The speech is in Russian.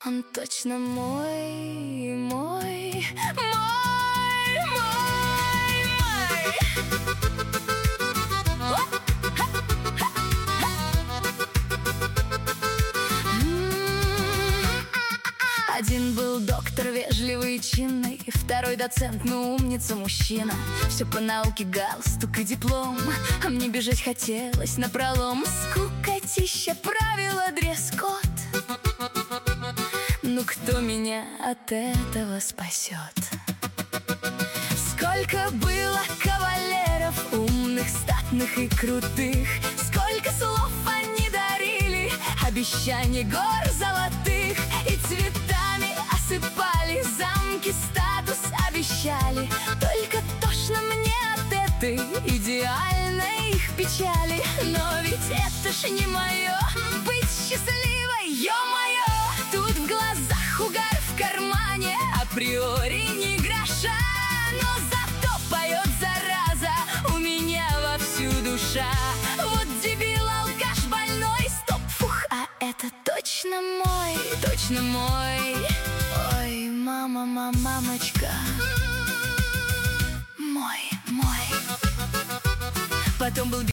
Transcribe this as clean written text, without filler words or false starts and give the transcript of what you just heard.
Он точно мой, мой, мой, мой, мой. Один был доктор, вежливый и чинный, второй доцент, но умница мужчина. Все по науке, галстук и диплом, а мне бежать хотелось напролом. Скукотища, правила, дресс-код. Ну кто меня от этого спасет? Сколько было кавалеров, умных, статных и крутых, сколько слов они дарили, обещаний гор золотых, и цветами осыпали, замки, статус обещали. Только тошно мне от этой идеальной их печали. Но ведь это ж не мое, быть счастливой, ё-моё. Тут в глазах угар, в кармане априори ни гроша, но зато поет зараза у меня вовсю душа. Вот дебил, алкаш больной, стоп, фух, а это точно мой, точно мой. Ой, мама, мамочка, мой, мой. Потом был